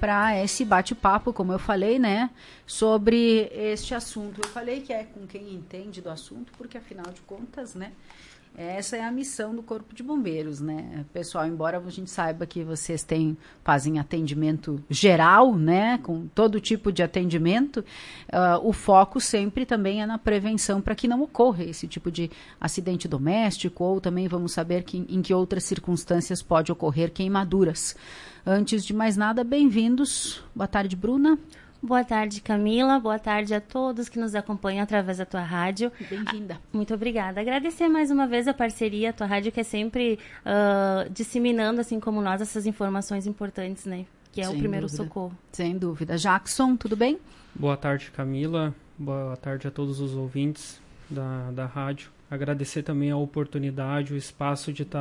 para esse bate-papo, como eu falei, né, sobre este assunto. Eu falei que é com quem entende do assunto, porque afinal de contas, né, essa é a missão do Corpo de Bombeiros, né? Pessoal, embora a gente saiba que vocês fazem atendimento geral, né? Com todo tipo de atendimento, o foco sempre também é na prevenção para que não ocorra esse tipo de acidente doméstico, ou também vamos saber em que outras circunstâncias pode ocorrer queimaduras. Antes de mais nada, bem-vindos. Boa tarde, Bruna. Boa tarde, Camila. Boa tarde a todos que nos acompanham através da tua rádio. Bem-vinda. Muito obrigada. Agradecer mais uma vez a parceria, a tua rádio, que é sempre disseminando, assim como nós, essas informações importantes, né? Que é o primeiro socorro. Sem dúvida. Jackson, tudo bem? Boa tarde, Camila. Boa tarde a todos os ouvintes da rádio. Agradecer também a oportunidade, o espaço de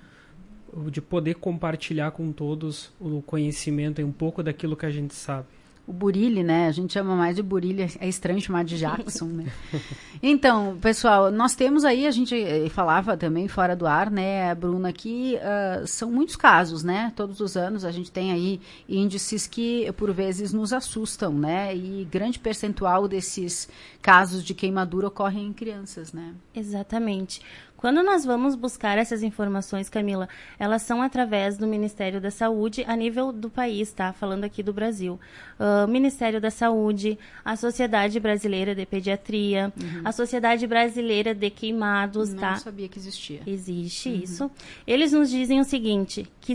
poder compartilhar com todos o conhecimento e um pouco daquilo que a gente sabe. O Burilli, né? A gente chama mais de Burilli, é estranho chamar de Jackson, né? Então, pessoal, nós temos aí, a gente falava também fora do ar, né, Bruna, que são muitos casos, né? Todos os anos a gente tem aí índices que, por vezes, nos assustam, né? E grande percentual desses casos de queimadura ocorrem em crianças, né? Exatamente. Quando nós vamos buscar essas informações, Camila, elas são através do Ministério da Saúde a nível do país, tá? Falando aqui do Brasil. Ministério da Saúde, a Sociedade Brasileira de Pediatria, a Sociedade Brasileira de Queimados, tá? Não sabia que existia. Existe isso. Eles nos dizem o seguinte, que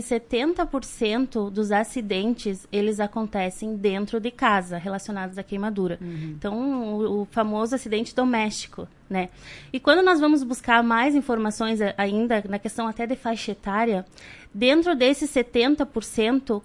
70% dos acidentes, eles acontecem dentro de casa, relacionados à queimadura. Então, o famoso acidente doméstico, né? E quando nós vamos buscar mais informações ainda, na questão até de faixa etária, dentro desses 70%,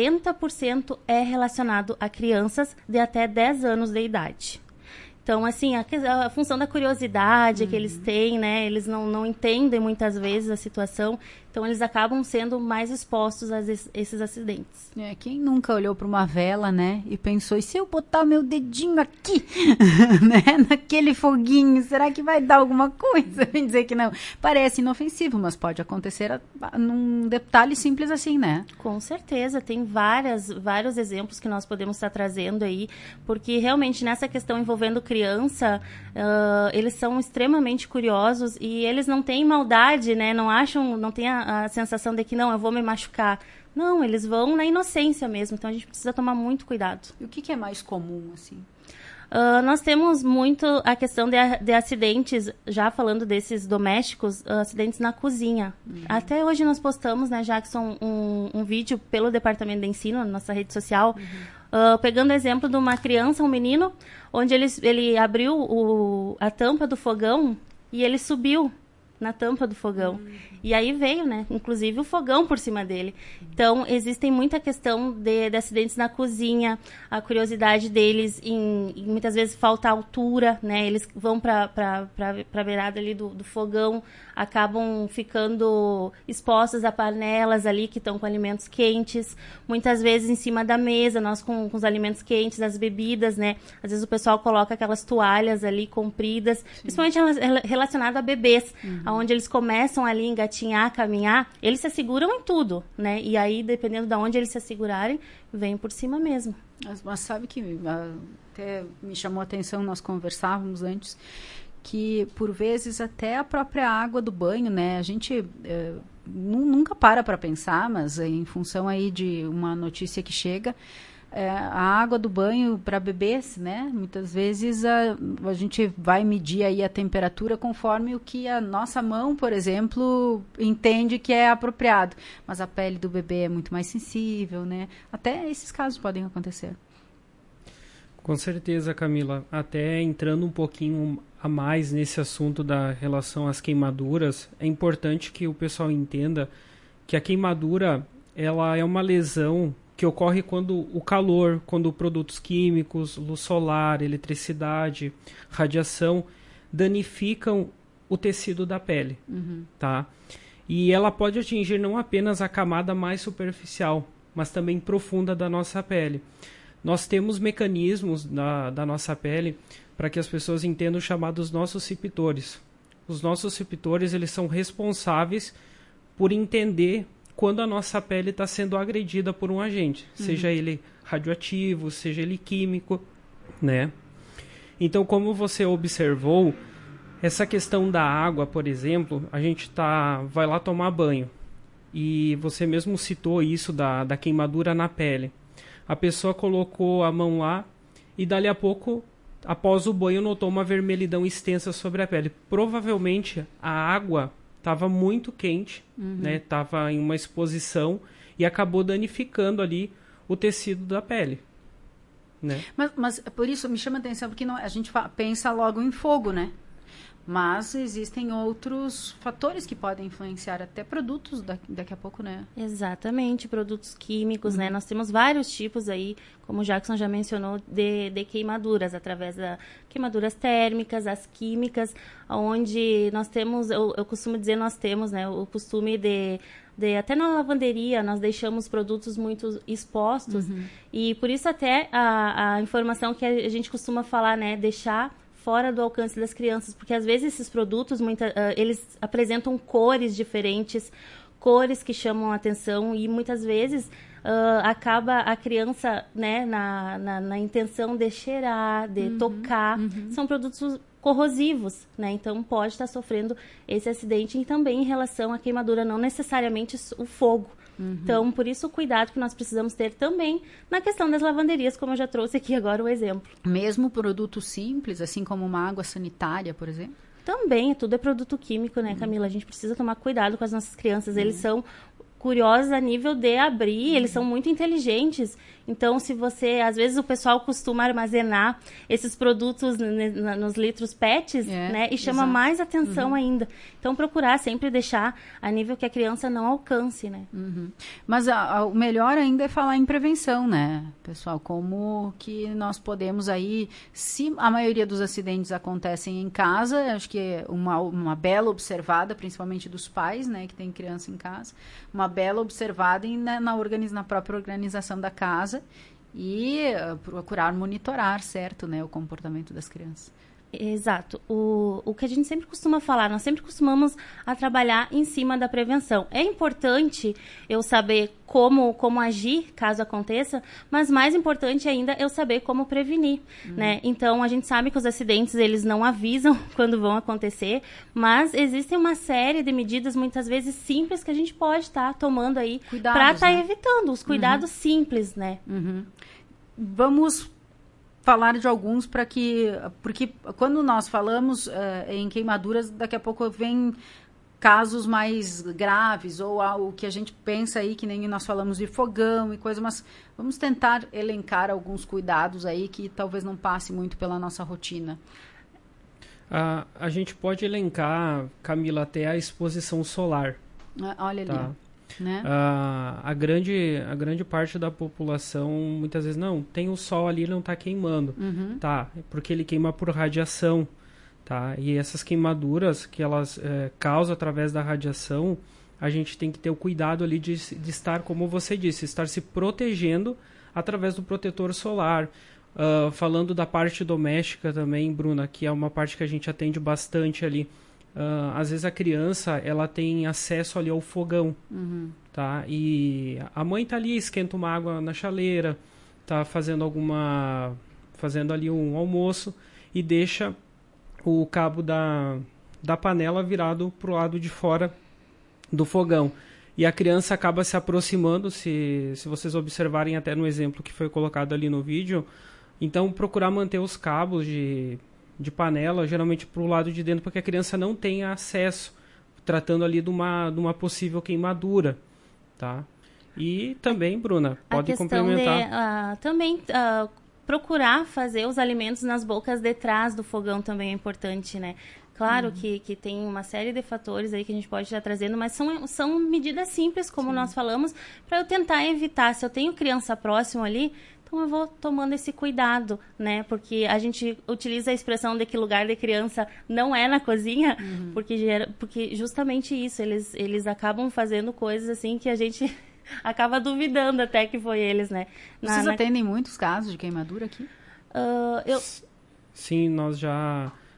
40% é relacionado a crianças de até 10 anos de idade. Então, assim, a função da curiosidade que eles têm, né? Eles não entendem muitas vezes a situação, então eles acabam sendo mais expostos a esses acidentes. Quem nunca olhou para uma vela, né? E pensou, e se eu botar o meu dedinho aqui, né? Naquele foguinho, será que vai dar alguma coisa? Vem dizer que não. Parece inofensivo, mas pode acontecer num detalhe simples assim, né? Com certeza, tem vários exemplos que nós podemos estar trazendo aí, porque realmente nessa questão envolvendo criança, eles são extremamente curiosos e eles não têm maldade, né? Não tem a sensação de que não, eu vou me machucar. Não, eles vão na inocência mesmo, então a gente precisa tomar muito cuidado. E o que é mais comum, assim? Nós temos muito a questão de acidentes, já falando desses domésticos, acidentes na cozinha. Até hoje nós postamos, né, Jackson, um vídeo pelo Departamento de Ensino, na nossa rede social, pegando o exemplo de uma criança, um menino, onde ele abriu a tampa do fogão e ele subiu na tampa do fogão. E aí veio, né, inclusive o fogão por cima dele. Então, existem muita questão de acidentes na cozinha, a curiosidade deles em muitas vezes falta altura, né, eles vão para a beirada ali do fogão, acabam ficando expostos a panelas ali que estão com alimentos quentes, muitas vezes em cima da mesa, nós com os alimentos quentes, as bebidas, né, às vezes o pessoal coloca aquelas toalhas ali compridas, principalmente relacionado a bebês, onde eles começam ali a engatinhar, caminhar, eles se seguram em tudo, né? E aí, dependendo de onde eles se segurarem, vem por cima mesmo. Mas sabe que até me chamou a atenção, nós conversávamos antes, que por vezes até a própria água do banho, né? A gente nunca para pensar, mas em função aí de uma notícia que chega, a água do banho para bebês, né? Muitas vezes a gente vai medir aí a temperatura conforme o que a nossa mão, por exemplo, entende que é apropriado. Mas a pele do bebê é muito mais sensível, né? Até esses casos podem acontecer. Com certeza, Camila. Até entrando um pouquinho a mais nesse assunto da relação às queimaduras, é importante que o pessoal entenda que a queimadura, ela é uma lesão que ocorre quando o calor, quando produtos químicos, luz solar, eletricidade, radiação, danificam o tecido da pele, tá? E ela pode atingir não apenas a camada mais superficial, mas também profunda da nossa pele. Nós temos mecanismos da nossa pele para que as pessoas entendam chamados nociceptores. Os nociceptores, eles são responsáveis por entender quando a nossa pele está sendo agredida por um agente, seja ele radioativo, seja ele químico, né? Então, como você observou, essa questão da água, por exemplo, a gente vai lá tomar banho. E você mesmo citou isso da queimadura na pele. A pessoa colocou a mão lá e dali a pouco, após o banho, notou uma vermelhidão extensa sobre a pele. Provavelmente a água estava muito quente, né? Estava em uma exposição e acabou danificando ali o tecido da pele. Né? Mas por isso me chama a atenção, porque a gente pensa logo em fogo, né? Mas existem outros fatores que podem influenciar até produtos daqui a pouco, né? Exatamente, produtos químicos, né? Nós temos vários tipos aí, como o Jackson já mencionou, de queimaduras, através das queimaduras térmicas, as químicas, onde nós temos, eu costumo dizer, nós temos, né, o costume de até na lavanderia, nós deixamos produtos muito expostos, e por isso até a informação que a gente costuma falar, né, deixar fora do alcance das crianças, porque às vezes esses produtos, eles apresentam cores diferentes, cores que chamam a atenção, e muitas vezes acaba a criança, né, na intenção de cheirar, de tocar, são produtos corrosivos, né? Então pode estar sofrendo esse acidente, e também em relação à queimadura, não necessariamente o fogo. Então, por isso o cuidado que nós precisamos ter também na questão das lavanderias, como eu já trouxe aqui agora o exemplo. Mesmo produto simples, assim como uma água sanitária, por exemplo? Também, tudo é produto químico, né, Camila? A gente precisa tomar cuidado com as nossas crianças. Eles são curiosos a nível de abrir, eles são muito inteligentes. Então, se você... Às vezes o pessoal costuma armazenar esses produtos nos litros PETs, né? E chama mais atenção ainda. Então, procurar sempre deixar a nível que a criança não alcance, né? Mas o melhor ainda é falar em prevenção, né, pessoal? Como que nós podemos aí... Se a maioria dos acidentes acontecem em casa, acho que é uma bela observada, principalmente dos pais, né? Que tem criança em casa. Uma bela observada na própria organização da casa, e procurar monitorar, certo, né, o comportamento das crianças. Exato. O que a gente sempre costuma falar, nós sempre costumamos a trabalhar em cima da prevenção. É importante eu saber como agir caso aconteça, mas mais importante ainda eu saber como prevenir, né? Então, a gente sabe que os acidentes, eles não avisam quando vão acontecer, mas existem uma série de medidas, muitas vezes simples, que a gente pode estar tomando aí para estar evitando os cuidados simples, né? Vamos falar de alguns porque quando nós falamos em queimaduras, daqui a pouco vem casos mais graves, ou algo que a gente pensa aí, que nem nós falamos de fogão e coisa, mas vamos tentar elencar alguns cuidados aí que talvez não passe muito pela nossa rotina. A gente pode elencar, Camila, até a exposição solar. Olha ali. Tá? Né? A grande parte da população muitas vezes não tem o sol ali, não está queimando, tá? Porque ele queima por radiação, tá? E essas queimaduras que elas causam através da radiação, a gente tem que ter o cuidado ali de estar, como você disse, estar se protegendo através do protetor solar. Falando da parte doméstica também, Bruna, que é uma parte que a gente atende bastante ali. Às vezes a criança, ela tem acesso ali ao fogão, tá? E a mãe tá ali, esquenta uma água na chaleira, tá fazendo ali um almoço e deixa o cabo da panela virado pro lado de fora do fogão. E a criança acaba se aproximando, se vocês observarem até no exemplo que foi colocado ali no vídeo. Então, procurar manter os cabos de panela, geralmente para o lado de dentro, porque a criança não tenha acesso, tratando ali de uma possível queimadura, tá? E também, Bruna, pode complementar. Procurar fazer os alimentos nas bocas de trás do fogão também é importante, né? Claro que tem uma série de fatores aí que a gente pode estar trazendo, mas são medidas simples, como nós falamos, para eu tentar evitar. Se eu tenho criança próxima ali, então eu vou tomando esse cuidado, né? Porque a gente utiliza a expressão de que lugar de criança não é na cozinha, porque justamente isso, eles acabam fazendo coisas assim que a gente acaba duvidando até que foi eles, né? Vocês atendem muitos casos de queimadura aqui? Sim, nós já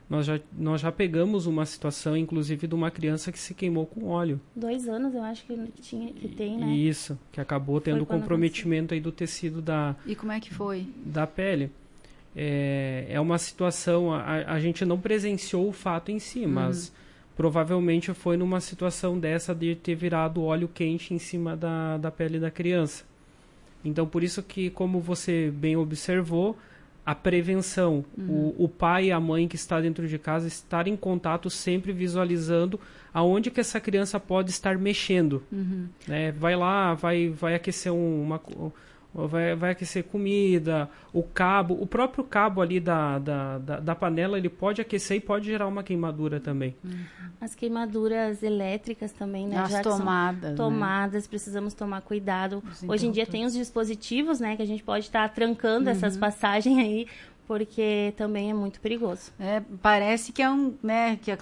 Nós já pegamos uma situação, inclusive, de uma criança que se queimou com óleo. 2 anos, eu acho que tem, né? Isso, que acabou tendo comprometimento aí do tecido E como é que foi? Da pele. É uma situação, a gente não presenciou o fato em si, mas provavelmente foi numa situação dessa de ter virado óleo quente em cima da pele da criança. Então, por isso que, como você bem observou, a prevenção, o pai e a mãe que está dentro de casa estar em contato, sempre visualizando aonde que essa criança pode estar mexendo. Né? Vai lá, vai aquecer vai aquecer comida, o próprio cabo ali da panela, ele pode aquecer e pode gerar uma queimadura também. As queimaduras elétricas também, né? As tomadas. Tomadas, precisamos tomar cuidado. Hoje em dia tem os dispositivos, né? Que a gente pode estar trancando essas passagens aí, porque também é muito perigoso. Parece que é né? Que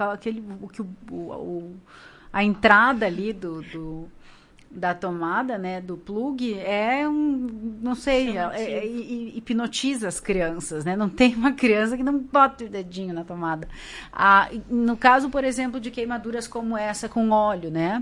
a entrada ali da tomada, né, do plug, não sei, hipnotiza as crianças, né? Não tem uma criança que não bota o dedinho na tomada. No caso, por exemplo, de queimaduras como essa com óleo, né?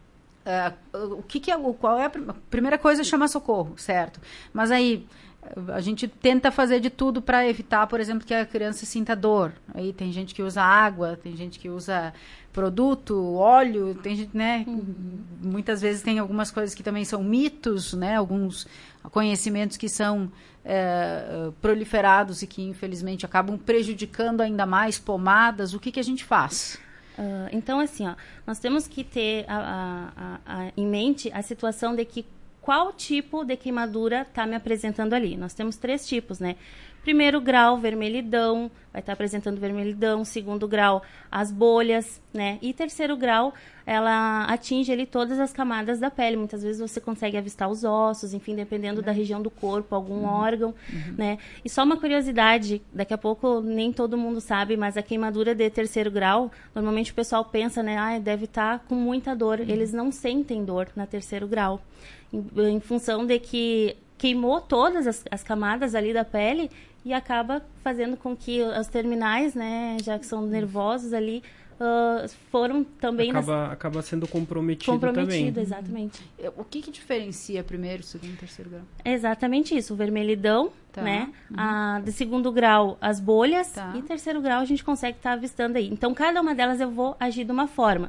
Qual é a primeira coisa? É chamar socorro, certo? Mas aí a gente tenta fazer de tudo para evitar, por exemplo, que a criança sinta dor. Aí tem gente que usa água, tem gente que usa produto, óleo, tem gente, né? Muitas vezes tem algumas coisas que também são mitos, né? Alguns conhecimentos que são proliferados e que, infelizmente, acabam prejudicando ainda mais pomadas. O que a gente faz? Então, assim, nós temos que ter em mente a situação de que qual tipo de queimadura está me apresentando ali. Nós temos 3 tipos, né? Primeiro grau, vermelhidão, vai estar apresentando vermelhidão. Segundo grau, as bolhas, né? E terceiro grau, ela atinge ali todas as camadas da pele. Muitas vezes você consegue avistar os ossos, enfim, dependendo da região do corpo, algum órgão, né? E só uma curiosidade, daqui a pouco nem todo mundo sabe, mas a queimadura de terceiro grau, normalmente o pessoal pensa, né? Deve estar com muita dor. Eles não sentem dor na terceiro grau. Em função de que queimou todas as camadas ali da pele e acaba fazendo com que os terminais, né, já que são nervosos ali, foram também... Acaba sendo comprometido também. Exatamente. O que diferencia primeiro, segundo e terceiro grau? Exatamente isso, o vermelhidão, né? De segundo grau, as bolhas, e terceiro grau a gente consegue estar avistando aí. Então, cada uma delas eu vou agir de uma forma.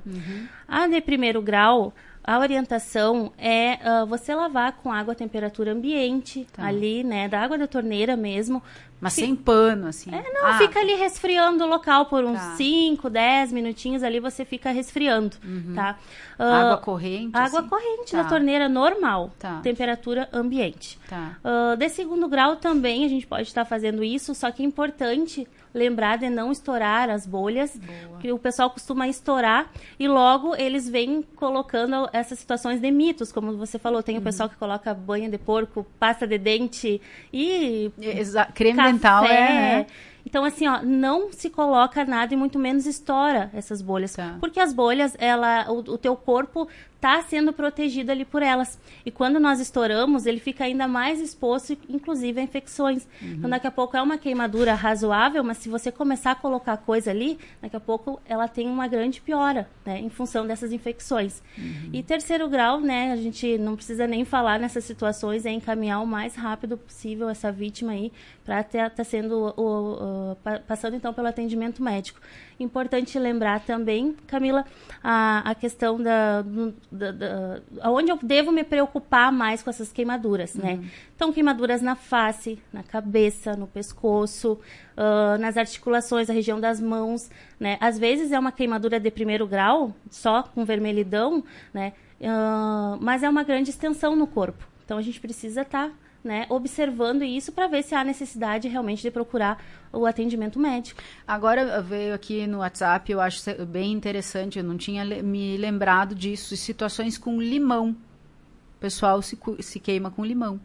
A de primeiro grau, a orientação é você lavar com água a temperatura ambiente, ali, né? Da água da torneira mesmo. Mas sem pano, assim? Fica ali resfriando o local por uns 5, 10 minutinhos ali, você fica resfriando, tá? Água corrente? Água corrente da torneira normal, temperatura ambiente. De segundo grau também a gente pode estar fazendo isso, só que é importante lembrar de não estourar as bolhas, que o pessoal costuma estourar e logo eles vêm colocando essas situações de mitos, como você falou, tem o pessoal que coloca banha de porco, pasta de dente e creme café. Dental, né? Então, assim, não se coloca nada e muito menos estoura essas bolhas. Porque as bolhas, o teu corpo está sendo protegido ali por elas. E quando nós estouramos, ele fica ainda mais exposto, inclusive, a infecções. Então, daqui a pouco é uma queimadura razoável, mas se você começar a colocar coisa ali, daqui a pouco ela tem uma grande piora, né? Em função dessas infecções. E terceiro grau, né? A gente não precisa nem falar nessas situações, é encaminhar o mais rápido possível essa vítima aí para estar sendo passando então pelo atendimento médico. Importante lembrar também, Camila, a questão onde eu devo me preocupar mais com essas queimaduras, né? Então, queimaduras na face, na cabeça, no pescoço, nas articulações, a região das mãos, né? Às vezes é uma queimadura de primeiro grau, só com vermelhidão, né? Mas é uma grande extensão no corpo. Então, a gente precisa estar observando isso para ver se há necessidade realmente de procurar o atendimento médico. Agora veio aqui no WhatsApp, eu acho bem interessante, eu não tinha me lembrado disso, situações com limão. O pessoal se queima com limão.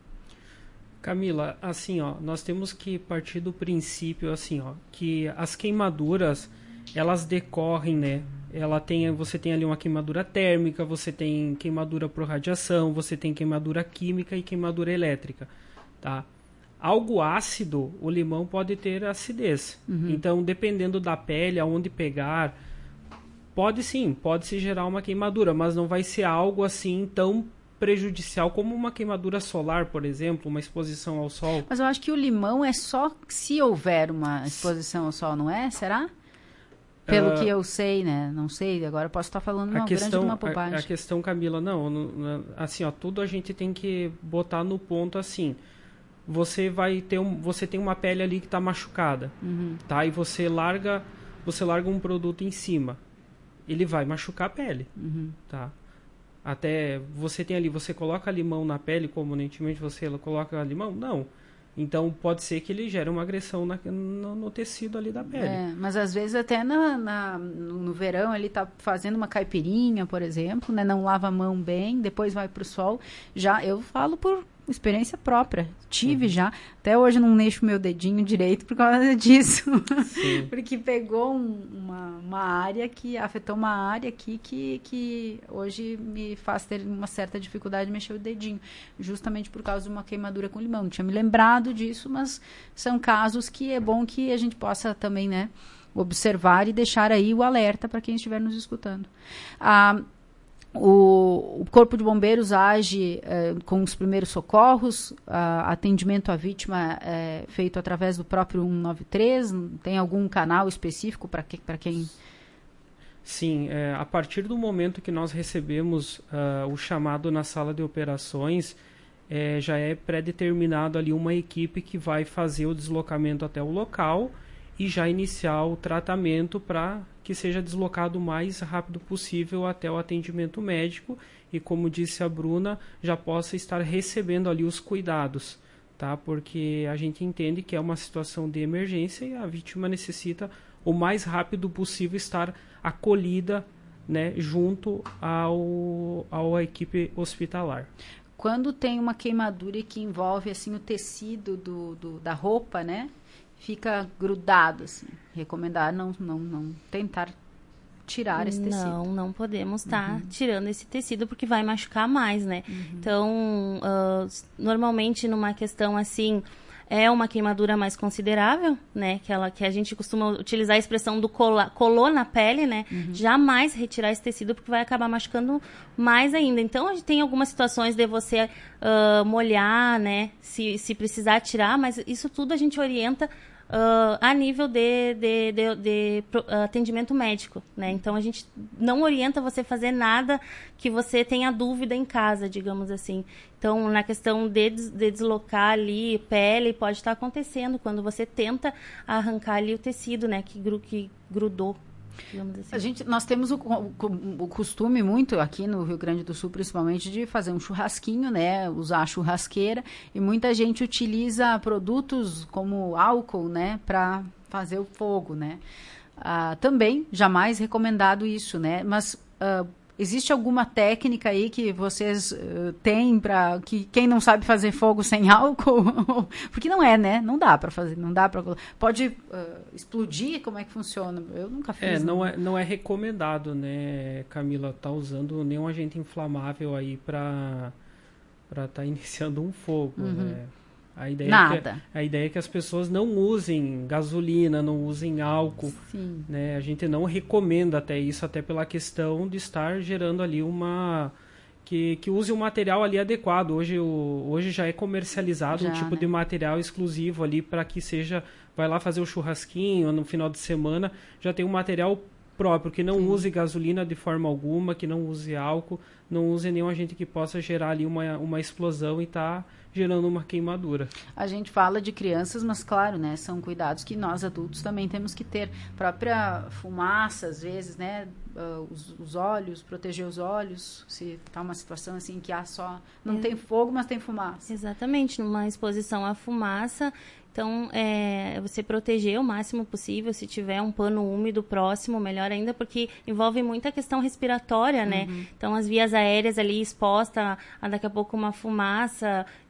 Camila, assim, nós temos que partir do princípio, assim, que as queimaduras, elas decorrem, né? Você tem ali uma queimadura térmica, você tem queimadura por radiação, você tem queimadura química e queimadura elétrica, tá? algo ácido, o limão pode ter acidez. Então, dependendo da pele, aonde pegar, pode se gerar uma queimadura, mas não vai ser algo assim tão prejudicial como uma queimadura solar, por exemplo, uma exposição ao sol. Mas eu acho que o limão é só se houver uma exposição ao sol, não é? Será? Pelo que eu sei, né? Não sei, agora eu posso estar falando uma grande uma bobagem. A questão, Camila, assim, ó, tudo a gente tem que botar no ponto assim. Você tem uma pele ali que está machucada, tá? E você larga um produto em cima. Ele vai machucar a pele, tá? Até você tem ali, você coloca limão na pele, comumente você coloca limão? Não. Então, pode ser que ele gere uma agressão no tecido ali da pele. Mas às vezes até no verão ele tá fazendo uma caipirinha, por exemplo, né? Não lava a mão bem, depois vai pro sol. Já eu falo por experiência própria. Tive já. Até hoje não mexo meu dedinho direito por causa disso. Porque pegou uma área que afetou uma área aqui que hoje me faz ter uma certa dificuldade de mexer o dedinho. Justamente por causa de uma queimadura com limão. Não tinha me lembrado disso, mas são casos que é bom que a gente possa também, né, observar e deixar aí o alerta para quem estiver nos escutando. O Corpo de Bombeiros age com os primeiros socorros, atendimento à vítima é feito através do próprio 193, tem algum canal específico para quem... Sim, a partir do momento que nós recebemos o chamado na sala de operações, já é pré-determinado ali uma equipe que vai fazer o deslocamento até o local e já iniciar o tratamento para que seja deslocado o mais rápido possível até o atendimento médico e, como disse a Bruna, já possa estar recebendo ali os cuidados, tá? Porque a gente entende que é uma situação de emergência e a vítima necessita o mais rápido possível estar acolhida, né, junto à equipe hospitalar. Quando tem uma queimadura que envolve assim o tecido da roupa, né? Fica grudado, assim. Recomendar não tentar tirar esse tecido. Não podemos estar tirando esse tecido porque vai machucar mais, né? Então, normalmente numa questão assim, é uma queimadura mais considerável, né? Que a gente costuma utilizar a expressão do colou na pele, né? Jamais retirar esse tecido porque vai acabar machucando mais ainda. Então, a gente tem algumas situações de você molhar, né? Se precisar tirar, mas isso tudo a gente orienta a nível de atendimento médico, né? Então, a gente não orienta você fazer nada que você tenha dúvida em casa, digamos assim. Então, na questão de deslocar ali pele, pode estar acontecendo quando você tenta arrancar ali o tecido, né? Que grudou. Assim. Nós temos o costume muito aqui no Rio Grande do Sul, principalmente, de fazer um churrasquinho, né? Usar a churrasqueira, e muita gente utiliza produtos como álcool, né? Para fazer o fogo, né? Também jamais recomendado isso, né? Mas existe alguma técnica aí que vocês têm para que quem não sabe fazer fogo sem álcool? Porque não é, né? Não dá para fazer, não dá para... Pode explodir? Como é que funciona? Eu nunca fiz. Não é recomendado, né, Camila, tá usando nenhum agente inflamável aí para estar iniciando um fogo, né? A ideia é que as pessoas não usem gasolina, não usem álcool. Sim. Né? A gente não recomenda até isso, até pela questão de estar gerando ali que use um material ali adequado. Hoje já é comercializado um tipo de material exclusivo ali para que seja... Vai lá fazer o churrasquinho no final de semana, já tem um material próprio, que não use gasolina de forma alguma, que não use álcool, não use nenhum agente que possa gerar ali uma explosão e tá gerando uma queimadura. A gente fala de crianças, mas claro, né, são cuidados que nós adultos também temos que ter. Própria fumaça, às vezes, né, os olhos, proteger os olhos, se tá uma situação assim que não tem fogo, mas tem fumaça. Exatamente, numa exposição à fumaça. Então, você proteger o máximo possível, se tiver um pano úmido próximo, melhor ainda, porque envolve muita questão respiratória, né? Então, as vias aéreas ali expostas a daqui a pouco uma fumaça.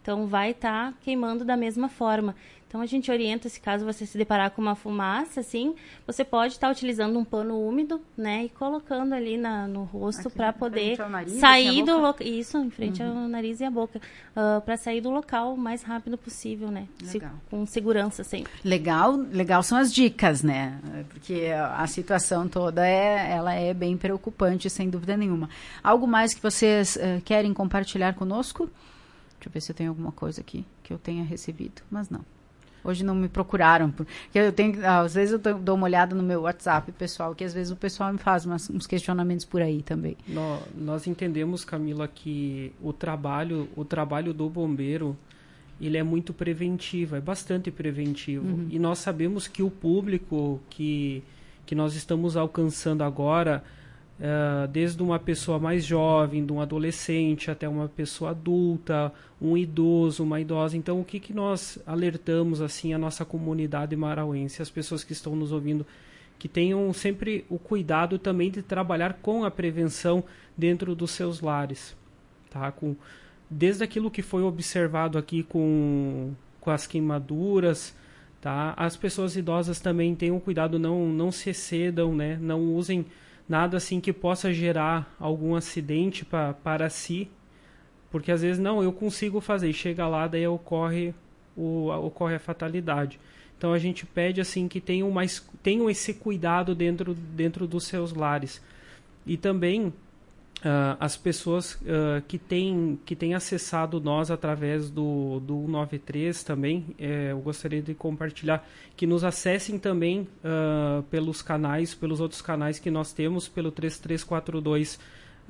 Então, vai estar queimando da mesma forma. Então, a gente orienta, se caso você se deparar com uma fumaça, assim, você pode estar utilizando um pano úmido, né? E colocando ali no rosto para poder sair do local. Isso, em frente ao nariz e a boca. Para sair do local o mais rápido possível, né? Com segurança sempre. Legal são as dicas, né? Porque a situação toda ela é bem preocupante, sem dúvida nenhuma. Algo mais que vocês querem compartilhar conosco? Deixa eu ver se eu tenho alguma coisa aqui que eu tenha recebido, mas não. Hoje não me procuraram, porque às vezes eu dou uma olhada no meu WhatsApp, pessoal, que às vezes o pessoal me faz uns questionamentos por aí também. Nós entendemos, Camila, que o trabalho do bombeiro, ele é muito preventivo, é bastante preventivo. E nós sabemos que o público que nós estamos alcançando agora, desde uma pessoa mais jovem, de um adolescente até uma pessoa adulta, um idoso, uma idosa. Então, o que nós alertamos assim a nossa comunidade marauense, as pessoas que estão nos ouvindo, que tenham sempre o cuidado também de trabalhar com a prevenção dentro dos seus lares, tá? Desde aquilo que foi observado aqui com as queimaduras, tá? As pessoas idosas também tenham cuidado, não se excedam, né? Não usem nada assim que possa gerar algum acidente para si, porque às vezes eu consigo fazer, e chega lá, daí ocorre a fatalidade. Então a gente pede assim que tenham esse cuidado dentro dos seus lares. E também as pessoas que têm acessado nós através do 193 também, eu gostaria de compartilhar, que nos acessem também pelos outros canais que nós temos, pelo 3342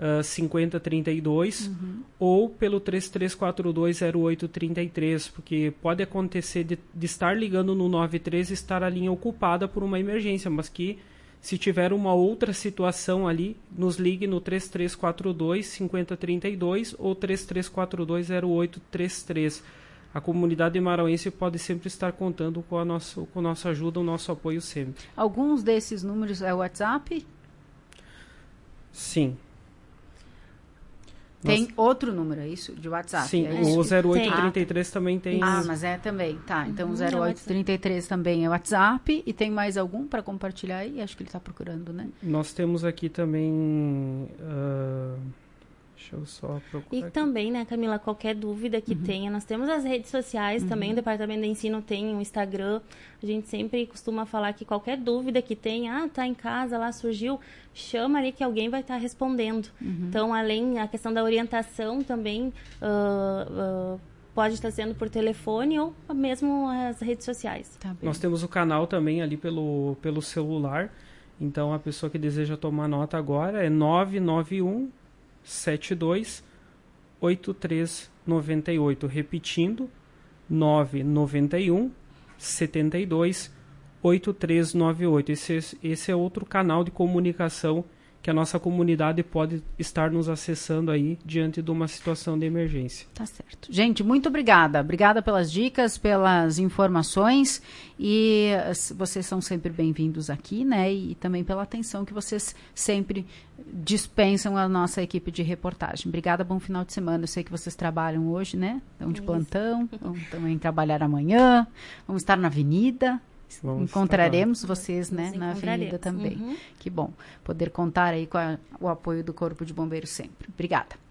5032 ou pelo 3342 0833, porque pode acontecer de estar ligando no 93 e estar a linha ocupada por uma emergência, mas que se tiver uma outra situação ali, nos ligue no 3342 5032 ou 3342 0833. A comunidade marauense pode sempre estar contando com a nossa ajuda, o nosso apoio sempre. Alguns desses números é o WhatsApp? Sim. Tem outro número, é isso? De WhatsApp? Sim, é isso? O 0833 também tem. Mas também. Tá, então o 0833 também é WhatsApp. E tem mais algum para compartilhar aí? Acho que ele está procurando, né? Nós temos aqui também... deixa eu só procurar. E também, né, Camila, qualquer dúvida que tenha, nós temos as redes sociais também, o Departamento de Ensino tem um Instagram, a gente sempre costuma falar que qualquer dúvida que tenha, tá em casa, lá surgiu, chama ali que alguém vai estar respondendo. Então, além a questão da orientação também pode estar sendo por telefone ou mesmo as redes sociais. Tá bem. Nós temos o canal também ali pelo celular, então a pessoa que deseja tomar nota agora é 991 72 8398, repetindo 991 72 8398. Esse é outro canal de comunicação que a nossa comunidade pode estar nos acessando aí diante de uma situação de emergência. Tá certo. Gente, muito obrigada. Obrigada pelas dicas, pelas informações, e vocês são sempre bem-vindos aqui, né? E também pela atenção que vocês sempre dispensam à nossa equipe de reportagem. Obrigada, bom final de semana. Eu sei que vocês trabalham hoje, né? Estão de plantão, vão também trabalhar amanhã, vamos estar na avenida. Encontraremos vocês, né, na avenida também. Que bom poder contar aí com o apoio do Corpo de Bombeiros sempre. Obrigada.